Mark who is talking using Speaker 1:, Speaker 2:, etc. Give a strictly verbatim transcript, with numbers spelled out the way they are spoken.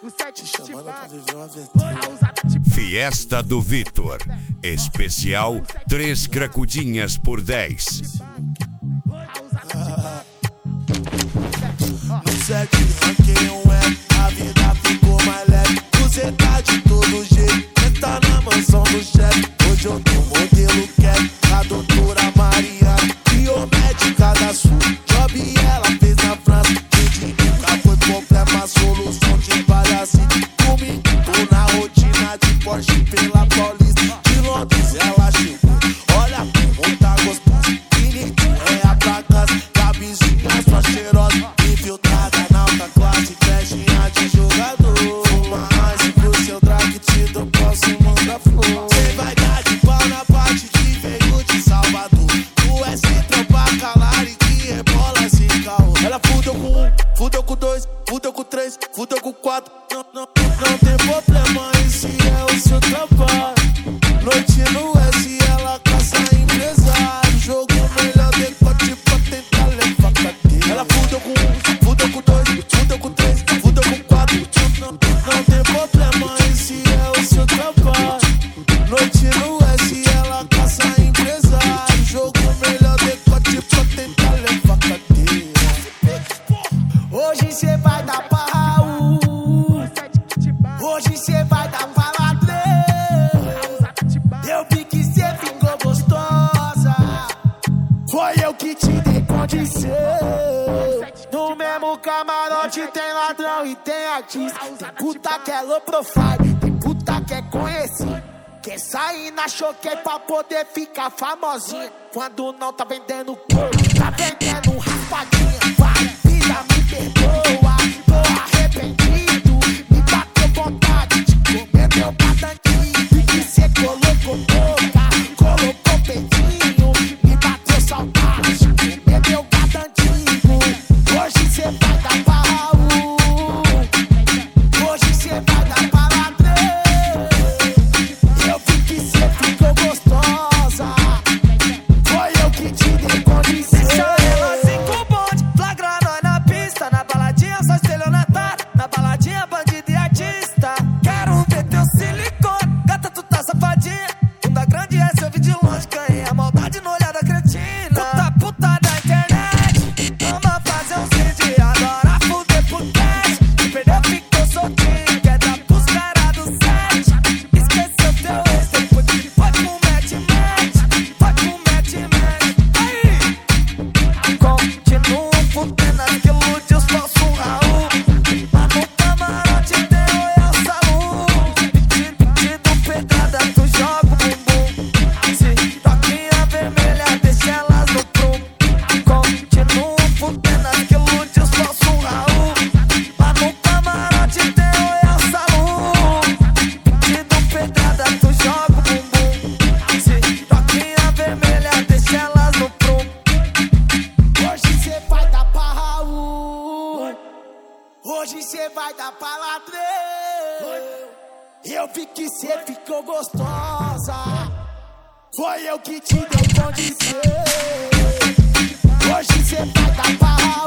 Speaker 1: Fiesta do Vitor. Especial três cracudinhas por dez.
Speaker 2: No set ranquei um F, a vida ficou mais leve. Você tá de todo jeito, cê tá na mansão do chefe. Hoje eu tô modelo Kevin, a doutora Mariana, biomédica da Sul. Job ela fez na França, de nunca foi problema, solução de palhacinho. Comigo, tô na rotina de Porsche pela Paulista. De Londres ela chegou, olha como tá gostosa. Finito é a fracasse, cabezinha só cheirosa. Infiltrada na alta classe, festinha de jogador. Fuma ice pro seu drag, te dou, posso mandar flor. Cê vai dar de pau na parte que veio de Salvador. Tu é se trampa calar e que rebola sem caô. Ela fudeu com um, fudeu com dois, fudeu com três, fudeu com quatro. Não, não, não tem problema, esse é o seu trabalho. Noite no S, ela caça empresário. Jogo melhor decote pra tentar levar cadeia. Ela fudeu com um, fudeu com dois, fudeu com três, fudeu com quatro. Não, não tem problema, esse é o seu trabalho. Noite no S, ela caça empresário. Jogo melhor decote pra tentar levar cadeia.
Speaker 3: Hoje cê vai dar pra Raul, hoje cê vai dar pra ladrão. Eu vi que cê ficou gostosa, foi eu que te dei condição. No mesmo camarote tem ladrão e tem artista. Tem puta que é low profile, tem puta que é conhecida. Quer sair na choquei pra poder ficar famosinha. Quando não tá vendendo couro, tá vendendo raspadinha. Vai, vida, me perdoa, tô arrependido. Me bateu vontade de comer meu batatinho. Vi que cê colocou boca, colocou peitinho. Me bateu saudade de comer meu batatinho. Hoje cê vai dar pra Raul, hoje cê vai dar pra ladrão. Eu vi que cê ficou gostosa, foi eu que te dei condição.
Speaker 4: Ela cinco bonde, flagra nós na pista. Na baladinha só estelionatário, na baladinha bandido e artista. Quero ver teu silicone, gata tu tá safadinha. Bunda grande é seu vídeo de longe, ganhei a maldade no olhar da cretina. Puta puta da internet, ama fazer um vídeo, adora fuder por cash. Se perdeu ficou soltinho, quer dar pros caras do set. Esqueceu teu ex, depois foi pro match match, foi pro match match. Aí, continuo fudendo aquilo de os falsos Raul. Mas no camarote tem o El Salum. Pedido pegada, tu joga o bumbum. Se toquinha vermelha, deixa elas no prumo. Continuo fudendo aquilo de os falsos Raul. Mas no camarote tem o El Salum. Pedido pegada, tu joga o bumbum. Se toquinha vermelha, deixa elas no prumo.
Speaker 3: Hoje cê vai dar pra Raul, hoje cê vai dar pra ladrão. Eu vi que cê ficou gostosa, foi eu que te dei condição. Hoje cê vai dar pra Raul,